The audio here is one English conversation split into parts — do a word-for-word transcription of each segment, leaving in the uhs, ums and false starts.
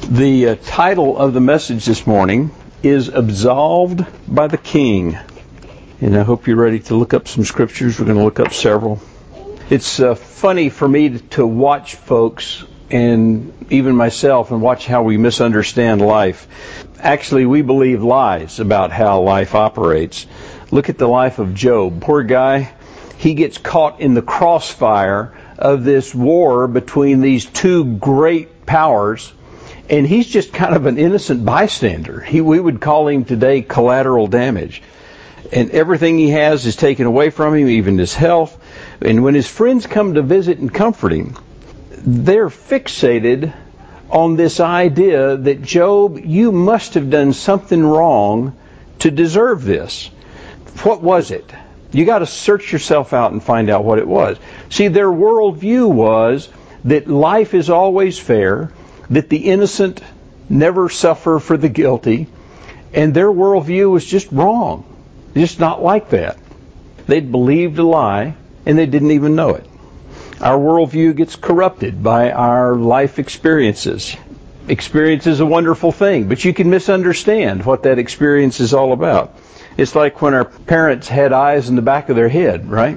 The uh, title of the message this morning is Absolved by the King. And I hope you're ready to look up some scriptures. We're going to look up several. It's uh, funny for me to, to watch folks, and even myself, and watch how we misunderstand life. Actually, we believe lies about how life operates. Look at the life of Job. Poor guy, he gets caught in the crossfire of this war between these two great powers. And he's just kind of an innocent bystander. He, we would call him today collateral damage. And everything he has is taken away from him, even his health. And when his friends come to visit and comfort him, they're fixated on this idea that, Job, you must have done something wrong to deserve this. What was it? You got to search yourself out and find out what it was. See, their worldview was that life is always fair, that the innocent never suffer for the guilty, and their worldview was just wrong. Just not like that. They'd believed a lie, and they didn't even know it. Our worldview gets corrupted by our life experiences. Experience is a wonderful thing, but you can misunderstand what that experience is all about. It's like when our parents had eyes in the back of their head, right?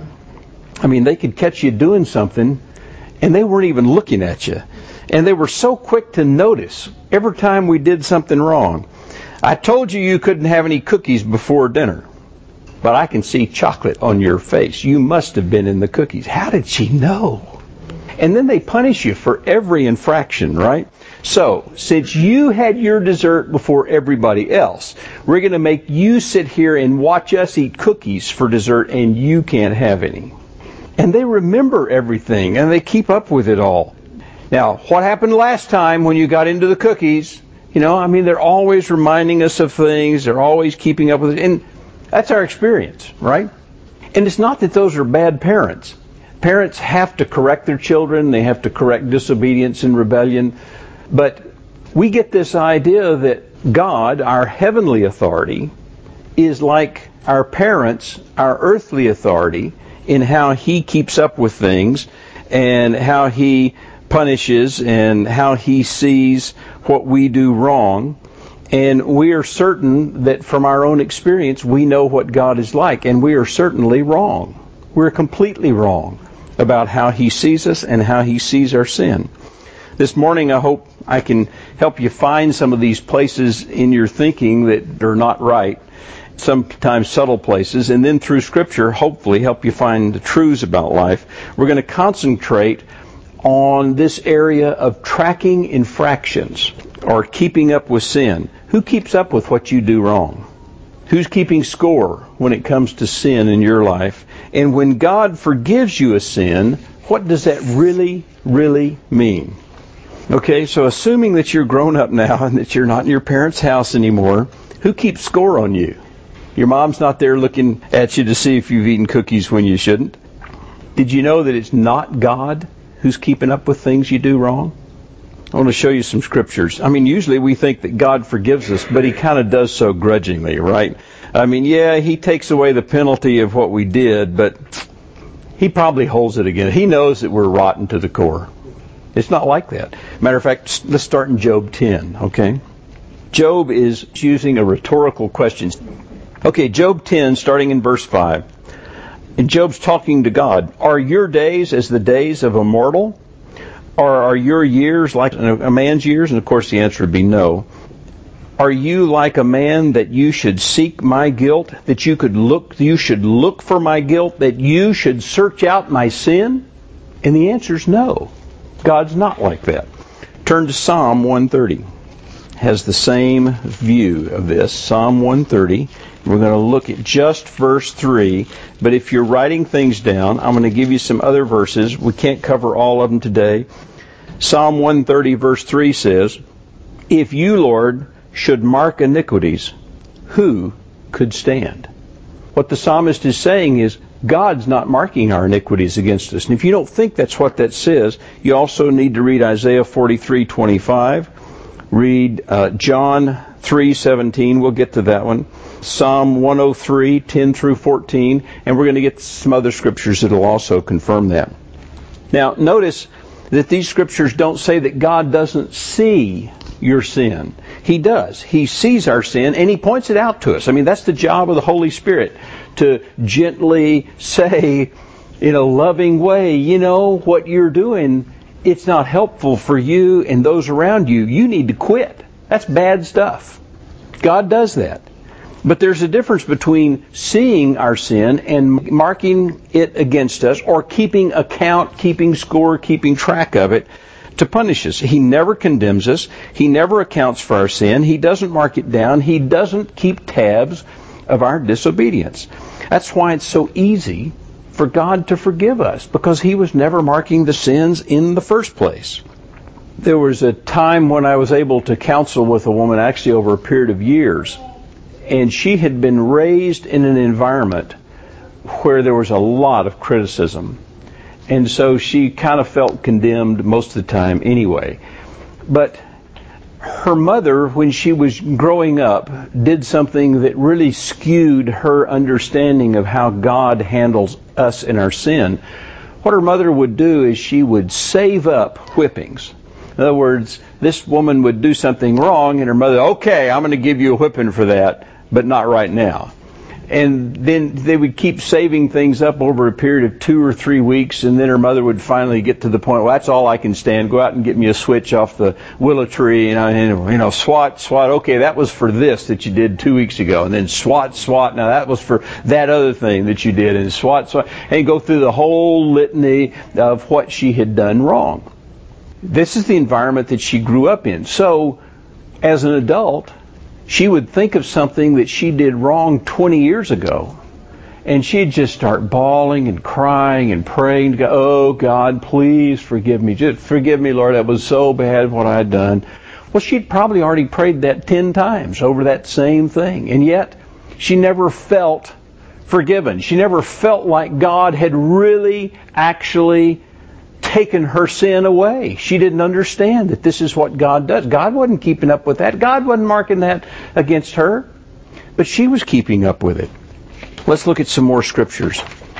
I mean, they could catch you doing something, and they weren't even looking at you. And they were so quick to notice every time we did something wrong. I told you you couldn't have any cookies before dinner, but I can see chocolate on your face. You must have been in the cookies. How did she know? And then they punish you for every infraction, right? So, since you had your dessert before everybody else, we're going to make you sit here and watch us eat cookies for dessert, and you can't have any. And they remember everything, and they keep up with it all. Now, what happened last time when you got into the cookies? You know, I mean, they're always reminding us of things. They're always keeping up with it. And that's our experience, right? And it's not that those are bad parents. Parents have to correct their children. They have to correct disobedience and rebellion. But we get this idea that God, our heavenly authority, is like our parents, our earthly authority, in how He keeps up with things and how He punishes and how He sees what we do wrong. And we are certain that from our own experience we know what God is like, and we are certainly wrong. We're completely wrong about how He sees us and how He sees our sin. This morning I hope I can help you find some of these places in your thinking that are not right, sometimes subtle places, and then through Scripture hopefully help you find the truths about life. We're going to concentrate on this area of tracking infractions or keeping up with sin. Who keeps up with what you do wrong? Who's keeping score when it comes to sin in your life? And when God forgives you a sin, what does that really, really mean? Okay, so assuming that you're grown up now and that you're not in your parents' house anymore, who keeps score on you? Your mom's not there looking at you to see if you've eaten cookies when you shouldn't. Did you know that it's not God who's keeping up with things you do wrong? I want to show you some scriptures. I mean, usually we think that God forgives us, but He kind of does so grudgingly, right? I mean, yeah, He takes away the penalty of what we did, but He probably holds it again. He knows that we're rotten to the core. It's not like that. Matter of fact, let's start in Job ten, okay? Job is using a rhetorical question. Okay, Job ten, starting in verse five. And Job's talking to God. Are your days as the days of a mortal? Or are your years like a man's years? And of course the answer would be no. Are you like a man that you should seek my guilt? That you could look, you should look for my guilt? That you should search out my sin? And the answer is no. God's not like that. Turn to Psalm one thirty. Has the same view of this. Psalm one thirty. We're going to look at just verse three, but if you're writing things down, I'm going to give you some other verses. We can't cover all of them today. Psalm one thirty verse three says, if you, Lord, should mark iniquities, who could stand? What the psalmist is saying is, God's not marking our iniquities against us. And if you don't think that's what that says, you also need to read Isaiah forty-three twenty-five, read uh, John three seventeen, we'll get to that one, Psalm one oh three, ten through fourteen, and we're going to get some other scriptures that will also confirm that. Now, notice that these scriptures don't say that God doesn't see your sin. He does. He sees our sin and He points it out to us. I mean, that's the job of the Holy Spirit, to gently say in a loving way, you know, what you're doing, it's not helpful for you and those around you. You need to quit. That's bad stuff. God does that. But there's a difference between seeing our sin and marking it against us, or keeping account, keeping score, keeping track of it to punish us. He never condemns us. He never accounts for our sin. He doesn't mark it down. He doesn't keep tabs of our disobedience. That's why it's so easy for God to forgive us, because He was never marking the sins in the first place. There was a time when I was able to counsel with a woman, actually over a period of years, and she had been raised in an environment where there was a lot of criticism. And so she kind of felt condemned most of the time anyway. But her mother, when she was growing up, did something that really skewed her understanding of how God handles us in our sin. What her mother would do is she would save up whippings. In other words, this woman would do something wrong, and her mother, okay, I'm going to give you a whipping for that, but not right now. And then they would keep saving things up over a period of two or three weeks, and then her mother would finally get to the point, well, that's all I can stand. Go out and get me a switch off the willow tree, you know, and, you know, swat, swat. Okay, that was for this that you did two weeks ago. And then swat, swat. Now that was for that other thing that you did. And swat, swat. And go through the whole litany of what she had done wrong. This is the environment that she grew up in. So, as an adult, she would think of something that she did wrong twenty years ago, and she'd just start bawling and crying and praying to God, oh, God, please forgive me. Just forgive me, Lord, that was so bad what I had done. Well, she'd probably already prayed that ten times over that same thing, and yet she never felt forgiven. She never felt like God had really actually taken her sin away. She didn't understand that this is what God does. God wasn't keeping up with that. God wasn't marking that against her. But she was keeping up with it. Let's look at some more scriptures.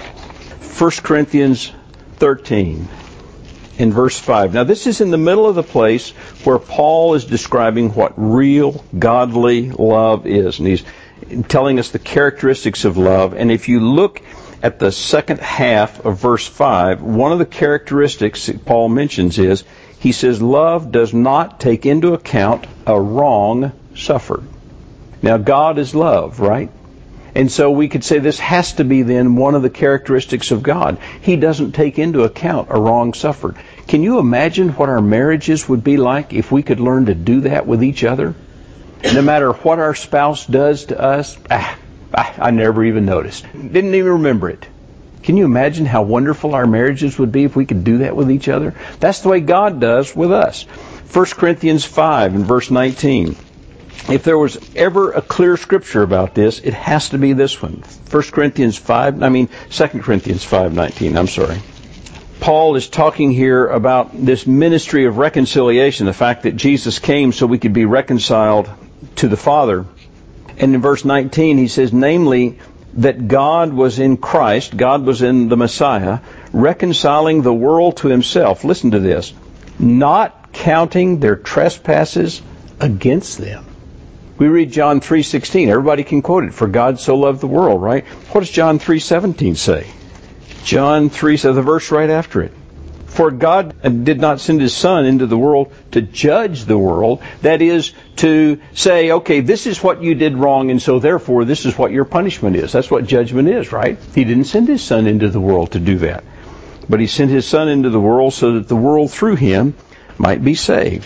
First Corinthians thirteen in verse five. Now this is in the middle of the place where Paul is describing what real godly love is. And he's telling us the characteristics of love. And if you look at the second half of verse five, one of the characteristics that Paul mentions is, he says, love does not take into account a wrong suffered. Now, God is love, right? And so we could say this has to be then one of the characteristics of God. He doesn't take into account a wrong suffered. Can you imagine what our marriages would be like if we could learn to do that with each other? No matter what our spouse does to us, ah, I never even noticed. Didn't even remember it. Can you imagine how wonderful our marriages would be if we could do that with each other? That's the way God does with us. First Corinthians five and verse nineteen. If there was ever a clear scripture about this, it has to be this one. First Corinthians five, I mean Second Corinthians five nineteen, I'm sorry. Paul is talking here about this ministry of reconciliation, the fact that Jesus came so we could be reconciled to the Father. And in verse nineteen, he says, namely, that God was in Christ, God was in the Messiah, reconciling the world to Himself. Listen to this. Not counting their trespasses against them. We read John three sixteen. Everybody can quote it. For God so loved the world, right? What does John three seventeen say? John three, so the verse right after it. For God did not send His Son into the world to judge the world. That is, to say, okay, this is what you did wrong, and so therefore this is what your punishment is. That's what judgment is, right? He didn't send His Son into the world to do that. But He sent His Son into the world so that the world through Him might be saved.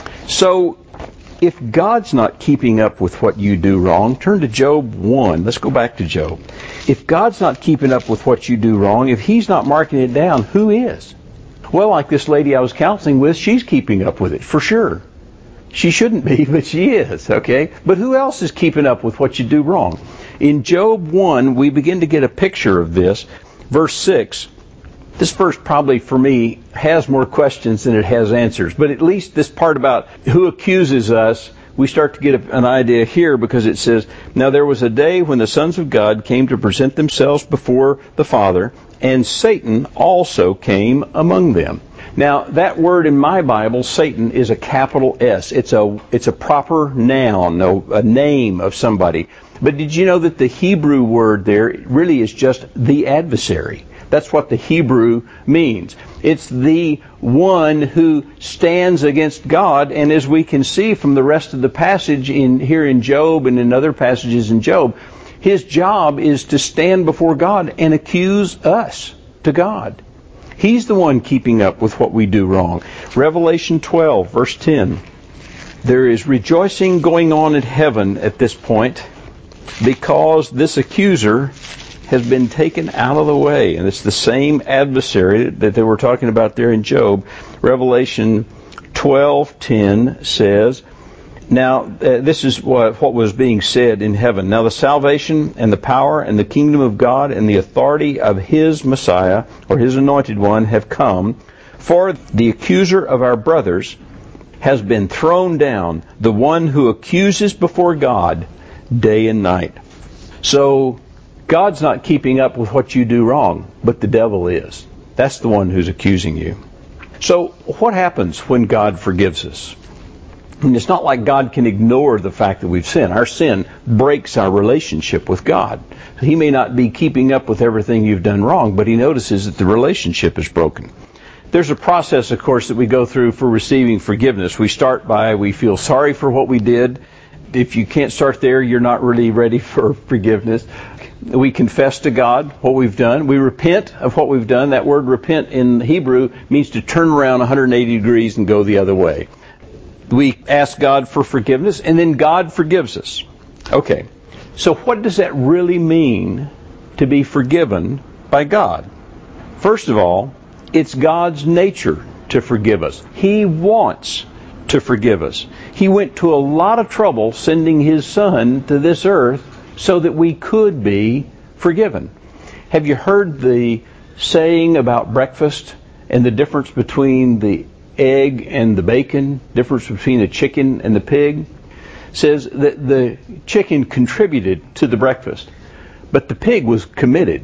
So, if God's not keeping up with what you do wrong, turn to Job one. Let's go back to Job. If God's not keeping up with what you do wrong, if He's not marking it down, who is? Well, like this lady I was counseling with, she's keeping up with it, for sure. She shouldn't be, but she is, okay? But who else is keeping up with what you do wrong? In Job one, we begin to get a picture of this. Verse six, this verse probably, for me, has more questions than it has answers. But at least this part about who accuses us, we start to get an idea here, because it says, now there was a day when the sons of God came to present themselves before the Father, and Satan also came among them. Now, that word in my Bible, Satan, is a capital S. It's a it's a proper noun, a, a name of somebody. But did you know that the Hebrew word there really is just the adversary? That's what the Hebrew means. It's the one who stands against God, and as we can see from the rest of the passage in here in Job and in other passages in Job, his job is to stand before God and accuse us to God. He's the one keeping up with what we do wrong. Revelation twelve, verse ten. There is rejoicing going on in heaven at this point because this accuser has been taken out of the way. And it's the same adversary that they were talking about there in Job. Revelation twelve ten says, now, uh, this is what, what was being said in heaven. Now the salvation and the power and the kingdom of God and the authority of His Messiah, or His anointed one, have come. For the accuser of our brothers has been thrown down, the one who accuses before God day and night. So, God's not keeping up with what you do wrong, but the devil is. That's the one who's accusing you. So, what happens when God forgives us? And it's not like God can ignore the fact that we've sinned. Our sin breaks our relationship with God. He may not be keeping up with everything you've done wrong, but He notices that the relationship is broken. There's a process, of course, that we go through for receiving forgiveness. We start by, we feel sorry for what we did. If you can't start there, you're not really ready for forgiveness. We confess to God what we've done. We repent of what we've done. That word repent in Hebrew means to turn around one hundred eighty degrees and go the other way. We ask God for forgiveness, and then God forgives us. Okay, so what does that really mean to be forgiven by God? First of all, it's God's nature to forgive us. He wants to forgive us. He went to a lot of trouble sending His Son to this earth so that we could be forgiven. Have you heard the saying about breakfast and the difference between the egg and the bacon, difference between the chicken and the pig? Says that the chicken contributed to the breakfast, but the pig was committed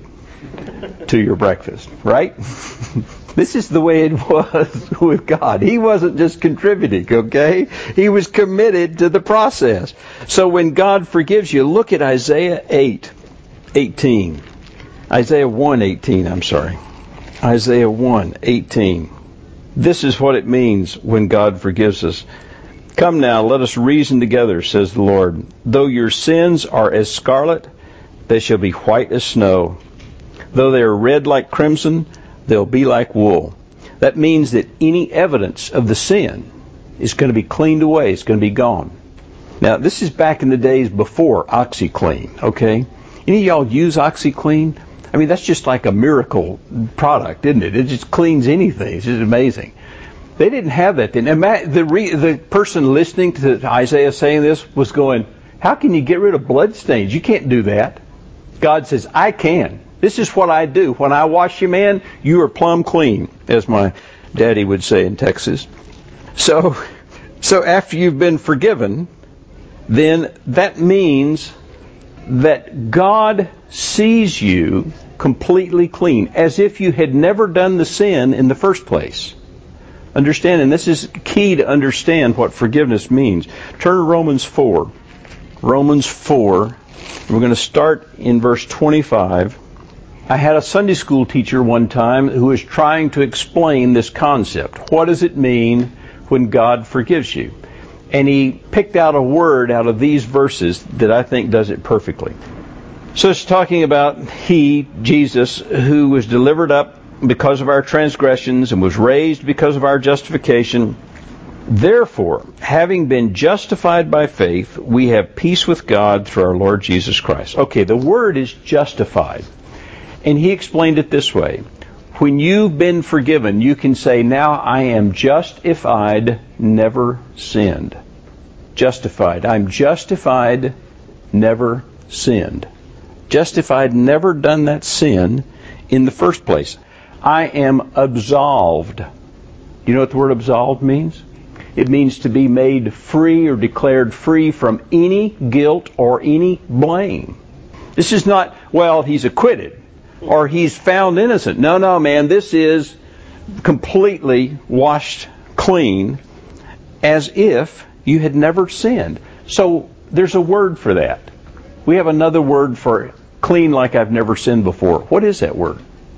to your breakfast, right? This is the way it was with God. He wasn't just contributing, okay? He was committed to the process. So when God forgives you, look at Isaiah eight eighteen. Isaiah one eighteen, I'm sorry. Isaiah one eighteen. This is what it means when God forgives us. Come now, let us reason together, says the Lord. Though your sins are as scarlet, they shall be white as snow. Though they are red like crimson, they'll be like wool. That means that any evidence of the sin is going to be cleaned away. It's going to be gone. Now, this is back in the days before OxyClean, okay? Any of y'all use OxyClean? I mean, that's just like a miracle product, isn't it? It just cleans anything. It's just amazing. They didn't have that then. The, re, the person listening to Isaiah saying this was going, how can you get rid of blood stains? You can't do that. God says, I can. This is what I do. When I wash you, man, you are plumb clean, as my daddy would say in Texas. So, so after you've been forgiven, then that means that God sees you completely clean, as if you had never done the sin in the first place. Understand, and this is key to understand what forgiveness means. Turn to Romans four. Romans four. We're going to start in verse twenty-five. I had a Sunday school teacher one time who was trying to explain this concept. What does it mean when God forgives you? And he picked out a word out of these verses that I think does it perfectly. So it's talking about He, Jesus, who was delivered up because of our transgressions and was raised because of our justification. Therefore, having been justified by faith, we have peace with God through our Lord Jesus Christ. Okay, the word is justified. And he explained it this way. When you've been forgiven, you can say, now I am justified, never sinned. Justified. I'm justified, never sinned. Justified, never done that sin in the first place. I am absolved. Do you know what the word absolved means? It means to be made free or declared free from any guilt or any blame. This is not, well, he's acquitted or he's found innocent. No, no, man, this is completely washed clean as if you had never sinned. So there's a word for that. We have another word for clean like I've never sinned before. What is that word?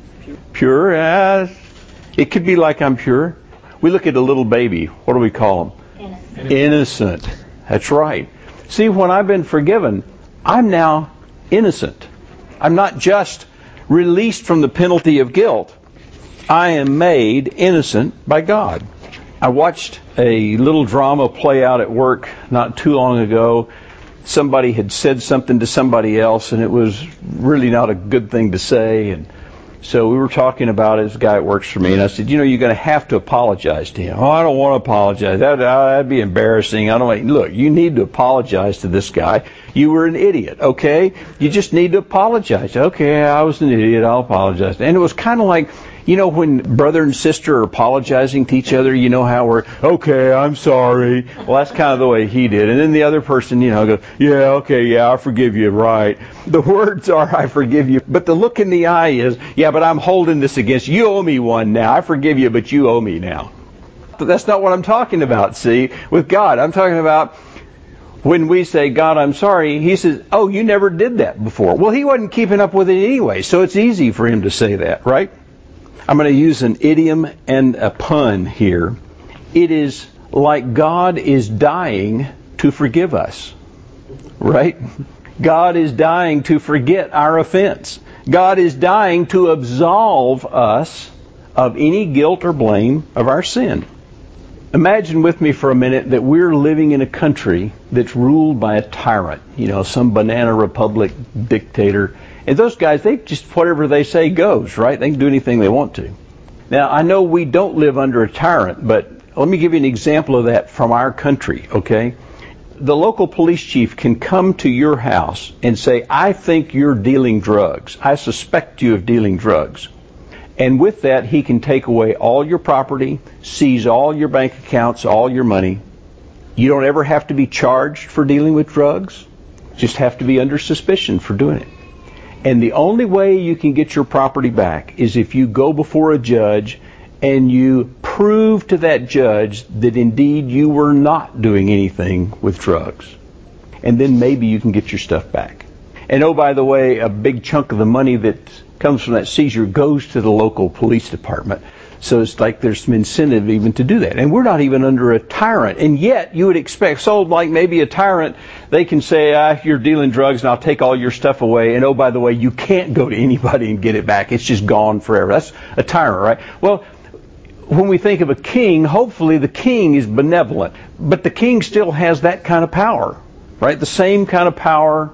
Pure. Uh, it could be like I'm pure. We look at a little baby. What do we call them? Innocent. Innocent. That's right. See, when I've been forgiven, I'm now innocent. I'm not just released from the penalty of guilt. I am made innocent by God. I watched a little drama play out at work not too long ago. Somebody had said something to somebody else, and it was really not a good thing to say. And so we were talking about it. This guy that works for me, and I said, you know, you're going to have to apologize to him. Oh, I don't want to apologize. That, that'd be embarrassing. I don't want, look, you need to apologize to this guy. You were an idiot, okay? You just need to apologize. Okay, I was an idiot. I'll apologize. And it was kind of like, you know, when brother and sister are apologizing to each other, you know how we're, okay, I'm sorry. Well, that's kind of the way he did. And then the other person, you know, goes, yeah, okay, yeah, I forgive you, right. The words are, I forgive you. But the look in the eye is, yeah, but I'm holding this against you. You owe me one now. I forgive you, but you owe me now. But that's not what I'm talking about, see, with God. I'm talking about when we say, God, I'm sorry, he says, oh, you never did that before. Well, he wasn't keeping up with it anyway, so it's easy for him to say that, right? I'm going to use an idiom and a pun here. It is like God is dying to forgive us, right? God is dying to forget our offense. God is dying to absolve us of any guilt or blame of our sin. Imagine with me for a minute that we're living in a country that's ruled by a tyrant, you know, some banana republic dictator. And those guys, they just, whatever they say goes, right? They can do anything they want to. Now, I know we don't live under a tyrant, but let me give you an example of that from our country, okay? The local police chief can come to your house and say, I think you're dealing drugs. I suspect you of dealing drugs. And with that, he can take away all your property, seize all your bank accounts, all your money. You don't ever have to be charged for dealing with drugs. Just have to be under suspicion for doing it. And the only way you can get your property back is if you go before a judge and you prove to that judge that indeed you were not doing anything with drugs. And then maybe you can get your stuff back. And oh, by the way, a big chunk of the money that comes from that seizure goes to the local police department. So it's like there's some incentive even to do that. And we're not even under a tyrant. And yet you would expect, so like maybe a tyrant, they can say, ah, you're dealing drugs and I'll take all your stuff away. And oh, by the way, you can't go to anybody and get it back. It's just gone forever. That's a tyrant, right? Well, when we think of a king, hopefully the king is benevolent. But the king still has that kind of power, right? The same kind of power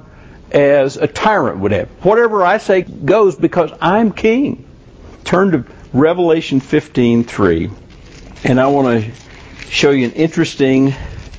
as a tyrant would have. Whatever I say goes because I'm king. Turn to Revelation fifteen three, and I want to show you an interesting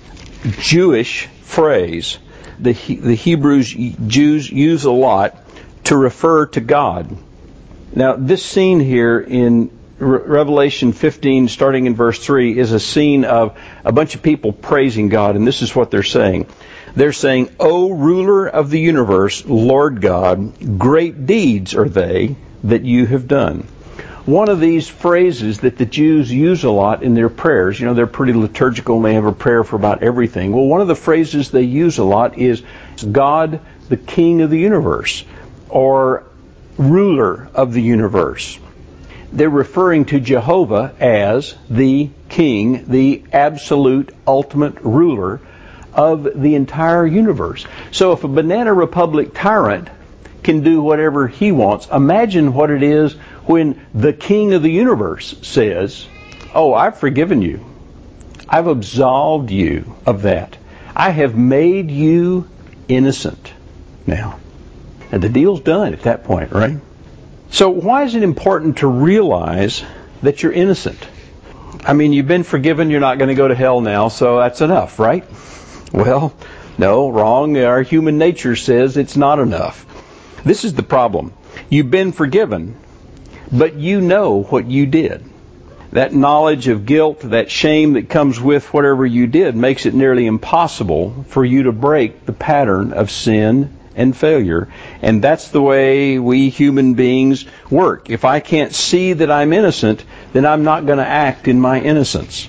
Jewish phrase the the Hebrews Jews use a lot to refer to God. Now, this scene here in Re- Revelation fifteen, starting in verse three, is a scene of a bunch of people praising God, and this is what they're saying. They're saying, O ruler of the universe, Lord God, great deeds are they that you have done. One of these phrases that the Jews use a lot in their prayers, you know, they're pretty liturgical and they have a prayer for about everything. Well, one of the phrases they use a lot is God, the King of the universe, or ruler of the universe. They're referring to Jehovah as the King, the absolute, ultimate ruler of the entire universe. So if a banana republic tyrant can do whatever he wants, imagine what it is when the King of the universe says, oh, I've forgiven you. I've absolved you of that. I have made you innocent now. And the deal's done at that point, right? So why is it important to realize that you're innocent? I mean, you've been forgiven, you're not going to go to hell now, so that's enough, right? Well, no, wrong. Our human nature says it's not enough. This is the problem. You've been forgiven, but you know what you did. That knowledge of guilt, that shame that comes with whatever you did makes it nearly impossible for you to break the pattern of sin and failure. And that's the way we human beings work. If I can't see that I'm innocent, then I'm not going to act in my innocence.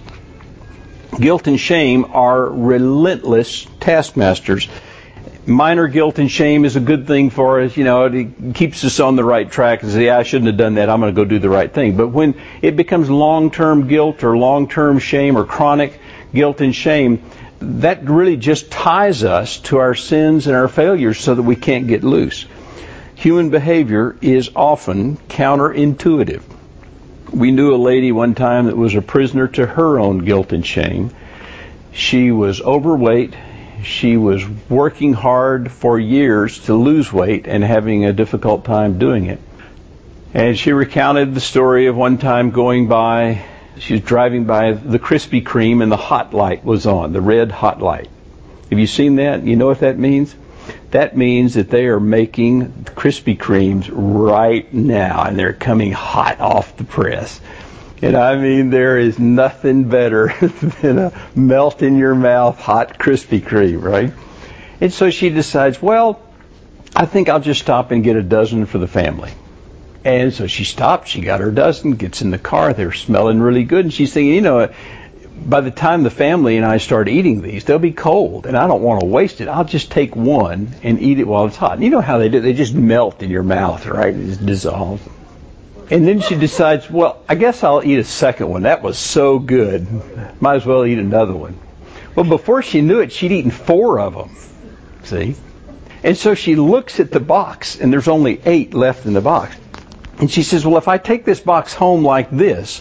Guilt and shame are relentless taskmasters. Minor guilt and shame is a good thing for us. You know, it keeps us on the right track and say, yeah, I shouldn't have done that. I'm going to go do the right thing. But when it becomes long-term guilt or long-term shame or chronic guilt and shame, that really just ties us to our sins and our failures so that we can't get loose. Human behavior is often counterintuitive. We knew a lady one time that was a prisoner to her own guilt and shame. She was overweight. She was working hard for years to lose weight and having a difficult time doing it. And she recounted the story of one time going by, she was driving by the Krispy Kreme and the hot light was on, the red hot light. Have you seen that? You know what that means? That means that they are making Krispy Kremes right now, and they're coming hot off the press. And I mean, there is nothing better than a melt-in-your-mouth hot Krispy Kreme, right? And so she decides, well, I think I'll just stop and get a dozen for the family. And so she stopped, she got her dozen, gets in the car, they're smelling really good, and she's thinking, you know, by the time the family and I start eating these, they'll be cold, and I don't want to waste it. I'll just take one and eat it while it's hot. And you know how they do. They just melt in your mouth, right? It just dissolves. And then she decides, well, I guess I'll eat a second one. That was so good. Might as well eat another one. Well, before she knew it, she'd eaten four of them. See? And so she looks at the box, and there's only eight left in the box. And she says, well, if I take this box home like this,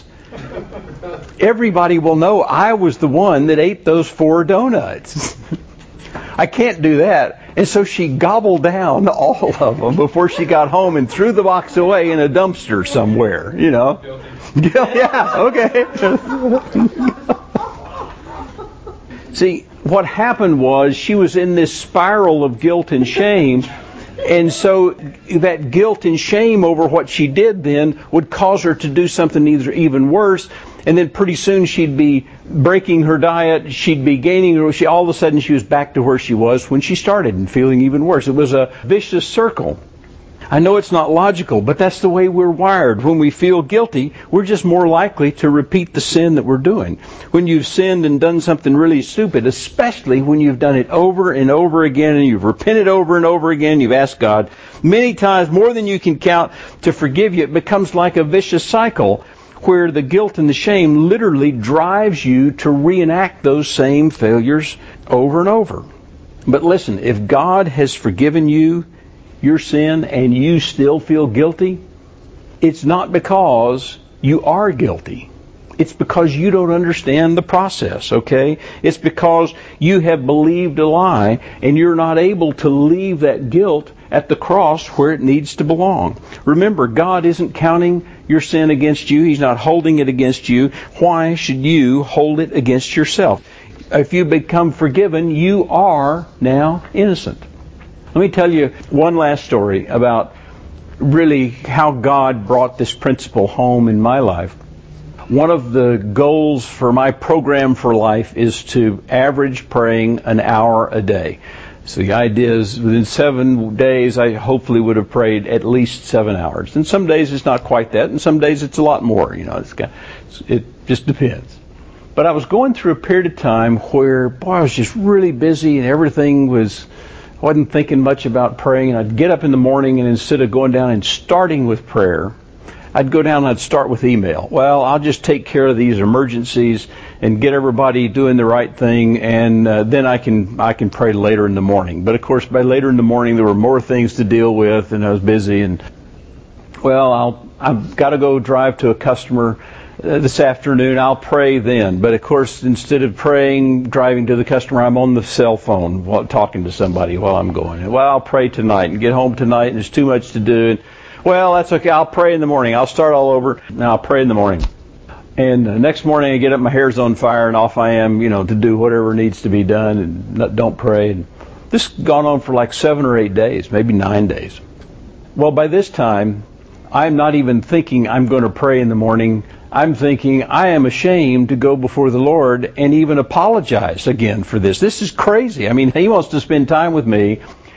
everybody will know I was the one that ate those four donuts. I can't do that. And so she gobbled down all of them before she got home and threw the box away in a dumpster somewhere, you know. Yeah, okay. See, what happened was she was in this spiral of guilt and shame. And so that guilt and shame over what she did then would cause her to do something either even worse. And then pretty soon she'd be breaking her diet. She'd be gaining. She all of a sudden she was back to where she was when she started and feeling even worse. It was a vicious circle. I know it's not logical, but that's the way we're wired. When we feel guilty, we're just more likely to repeat the sin that we're doing. When you've sinned and done something really stupid, especially when you've done it over and over again and you've repented over and over again, you've asked God many times, more than you can count, to forgive you, it becomes like a vicious cycle where the guilt and the shame literally drives you to reenact those same failures over and over. But listen, if God has forgiven you your sin and you still feel guilty, it's not because you are guilty. It's because you don't understand the process, okay? It's because you have believed a lie and you're not able to leave that guilt at the cross where it needs to belong. Remember, God isn't counting your sin against you. He's not holding it against you. Why should you hold it against yourself? If you become forgiven, you are now innocent. Let me tell you one last story about really how God brought this principle home in my life. One of the goals for my program for life is to average praying an hour a day. So the idea is within seven days I hopefully would have prayed at least seven hours. And some days it's not quite that, and some days it's a lot more. You know, it's got, it just depends. But I was going through a period of time where, boy, I was just really busy and everything was... wasn't thinking much about praying, and I'd get up in the morning and instead of going down and starting with prayer, I'd go down and I'd start with email. Well, I'll just take care of these emergencies and get everybody doing the right thing, and uh, then I can I can pray later in the morning. But of course, by later in the morning, there were more things to deal with, and I was busy. And well, I'll I've got to go drive to a customer Uh, this afternoon. I'll pray then. But of course, instead of praying, driving to the customer, I'm on the cell phone while talking to somebody while I'm going. Well, I'll pray tonight and get home tonight, and there's too much to do. And, well, that's okay. I'll pray in the morning. I'll start all over, and I'll pray in the morning. And the next morning, I get up, my hair's on fire, and off I am, you know, to do whatever needs to be done, and not, don't pray. And this has gone on for like seven or eight days, maybe nine days. Well, by this time, I'm not even thinking I'm going to pray in the morning. I'm thinking I am ashamed to go before the Lord and even apologize again for this. This is crazy. I mean, He wants to spend time with me,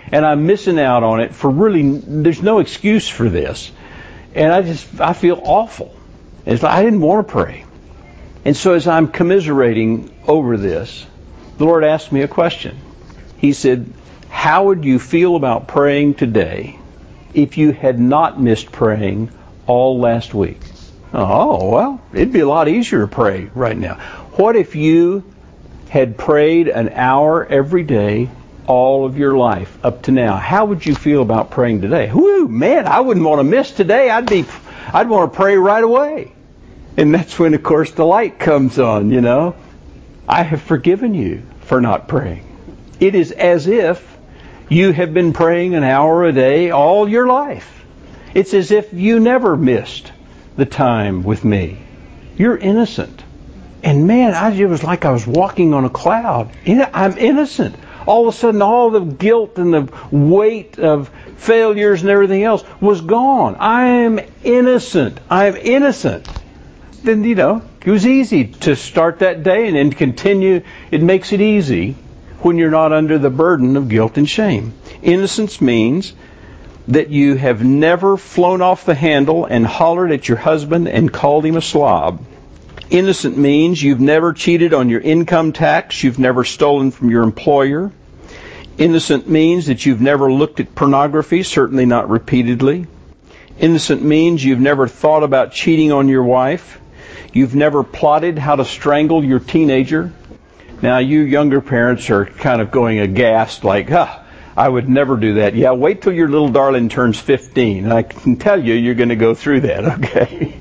and I'm missing out on it for really, there's no excuse for this. And I just, I feel awful. It's like I didn't want to pray. And so as I'm commiserating over this, the Lord asked me a question. He said, how would you feel about praying today if you had not missed praying all last week? Oh, well, it'd be a lot easier to pray right now. What if you had prayed an hour every day all of your life up to now? How would you feel about praying today? Whoo, man, I wouldn't want to miss today. I'd be, I'd want to pray right away. And that's when, of course, the light comes on, you know. I have forgiven you for not praying. It is as if you have been praying an hour a day all your life. It's as if you never missed the time with me. You're innocent. And man, I, it was like I was walking on a cloud. I'm innocent. All of a sudden, all the guilt and the weight of failures and everything else was gone. I am innocent. I am innocent. Then, you know, it was easy to start that day and then continue. It makes it easy when you're not under the burden of guilt and shame. Innocence means that you have never flown off the handle and hollered at your husband and called him a slob. Innocent means you've never cheated on your income tax. You've never stolen from your employer. Innocent means that you've never looked at pornography, certainly not repeatedly. Innocent means you've never thought about cheating on your wife. You've never plotted how to strangle your teenager. Now, you younger parents are kind of going aghast, like, huh, I would never do that. Yeah, wait till your little darling turns fifteen. And I can tell you, you're going to go through that, okay?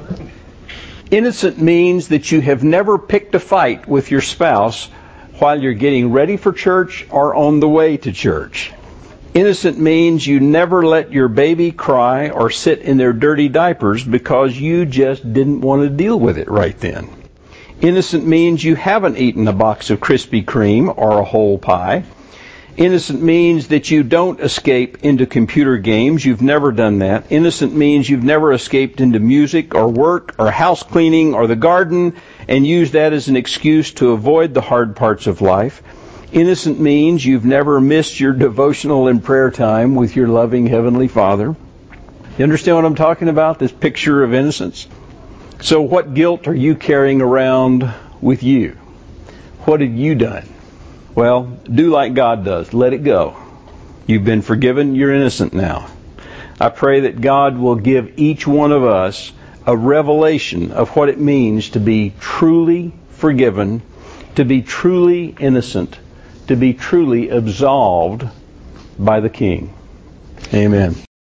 Innocent means that you have never picked a fight with your spouse while you're getting ready for church or on the way to church. Innocent means you never let your baby cry or sit in their dirty diapers because you just didn't want to deal with it right then. Innocent means you haven't eaten a box of Krispy Kreme or a whole pie. Innocent means that you don't escape into computer games. You've never done that. Innocent means you've never escaped into music or work or house cleaning or the garden and used that as an excuse to avoid the hard parts of life. Innocent means you've never missed your devotional and prayer time with your loving Heavenly Father. You understand what I'm talking about? This picture of innocence? So what guilt are you carrying around with you? What have you done? Well, do like God does. Let it go. You've been forgiven. You're innocent now. I pray that God will give each one of us a revelation of what it means to be truly forgiven, to be truly innocent, to be truly absolved by the King. Amen.